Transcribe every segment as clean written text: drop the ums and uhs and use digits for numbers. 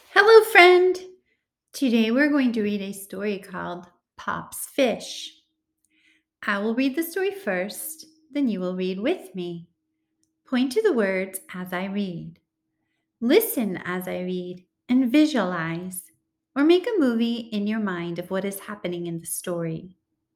Hello, friend. Today we're going to read a story called Pop's Fish. I will read the story first, then you will read with me. Point to the words as I read. Listen as I read and visualize or make a movie in your mind of what is happening in the story.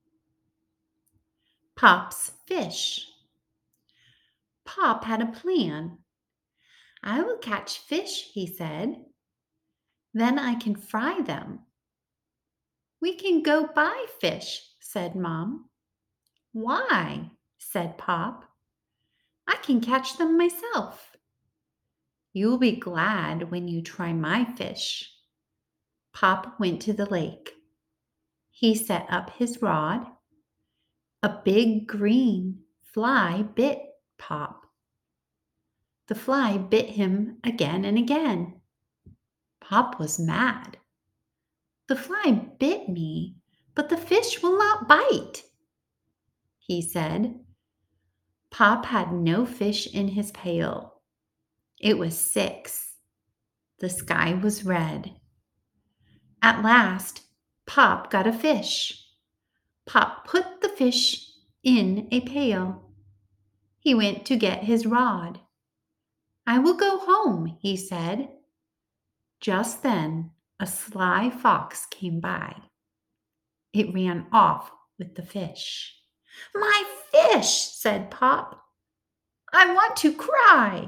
Pop's Fish. Pop had a plan. I will catch fish, he said. Then I can fry them. We can go buy fish, said Mom. Why? Said Pop. I can catch them myself. You'll be glad when you try my fish. Pop went to the lake. He set up his rod. A big green fly bit Pop. The fly bit him again and again. Pop was mad. The fly bit me, but the fish will not bite, he said. Pop had no fish in his pail. It was 6. The sky was red. At last, Pop got a fish. Pop put the fish in a pail. He went to get his rod. I will go home, he said. Just then, a sly fox came by. It ran off with the fish. My fish, said Pop. I want to cry.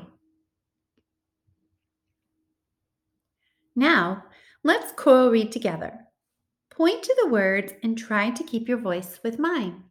Now, let's choral read together. Point to the words and try to keep your voice with mine.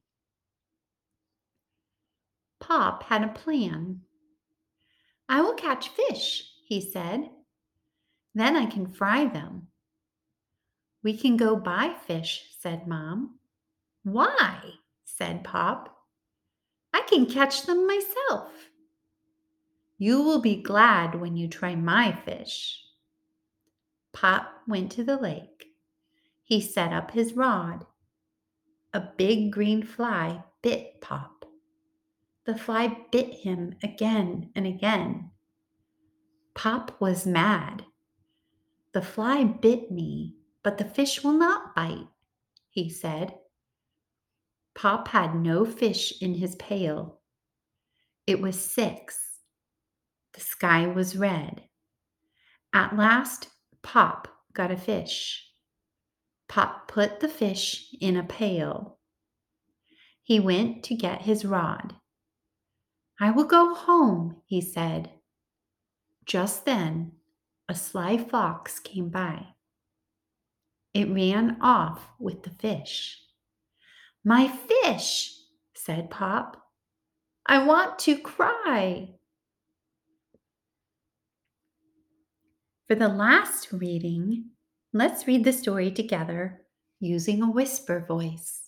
Pop had a plan. I will catch fish, he said. Then I can fry them. We can go buy fish, said Mom. Why? Said Pop. I can catch them myself. You will be glad when you try my fish. Pop went to the lake. He set up his rod. A big green fly bit Pop. The fly bit him again and again. Pop was mad. The fly bit me, but the fish will not bite, he said. Pop had no fish in his pail. It was 6. The sky was red. At last, Pop got a fish. Pop put the fish in a pail. He went to get his rod. I will go home, he said. Just then, a sly fox came by. It ran off with the fish. My fish, said Pop. I want to cry. For the last reading, let's read the story together using a whisper voice.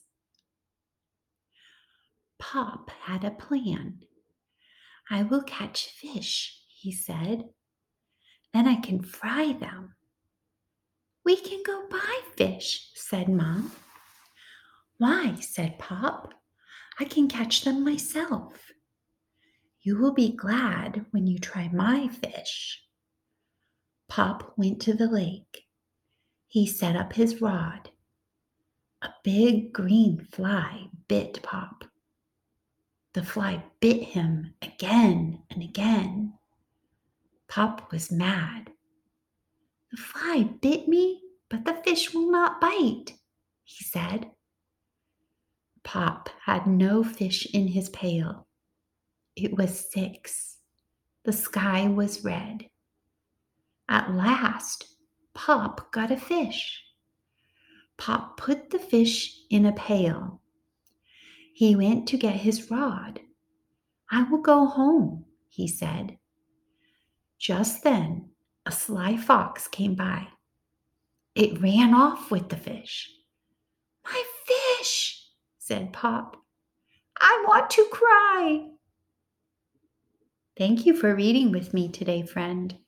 Pop had a plan. I will catch fish, he said. Then I can fry them. We can go buy fish, said Mom. Why? Said Pop. I can catch them myself. You will be glad when you try my fish. Pop went to the lake. He set up his rod. A big green fly bit Pop. The fly bit him again and again. Pop was mad. The fly bit me, but the fish will not bite, he said. Pop had no fish in his pail. It was 6. The sky was red. At last, Pop got a fish. Pop put the fish in a pail. He went to get his rod. I will go home, he said. Just then, a sly fox came by. It ran off with the fish. My fish, said Pop. I want to cry. Thank you for reading with me today, friend.